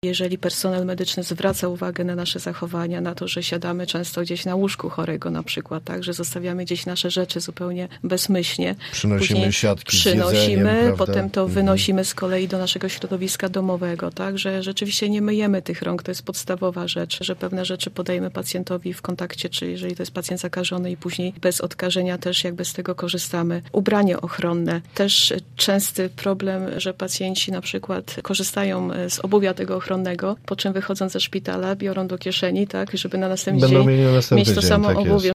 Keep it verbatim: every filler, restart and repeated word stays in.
Jeżeli personel medyczny zwraca uwagę na nasze zachowania, na to, że siadamy często gdzieś na łóżku chorego na przykład, tak, że zostawiamy gdzieś nasze rzeczy zupełnie bezmyślnie. Przynosimy Później siatki przynosimy, z jedzeniem, potem to mhm. wynosimy z kolei do naszego środowiska domowego, tak, że rzeczywiście nie myjemy tych rąk, to jest podstawowa rzecz, że pewne rzeczy podajemy pacjentowi w kontakcie, czy jeżeli to jest pacjent zakażony i później bez odkażenia też jakby z tego korzystamy. Ubranie ochronne. Też częsty problem, że pacjenci na przykład korzystają z obuwia tego ochronnego, po czym wychodząc ze szpitala biorą do kieszeni, tak, żeby na następny Będą dzień mieli na następny mieć to dzień, samo tak obuwie. jest.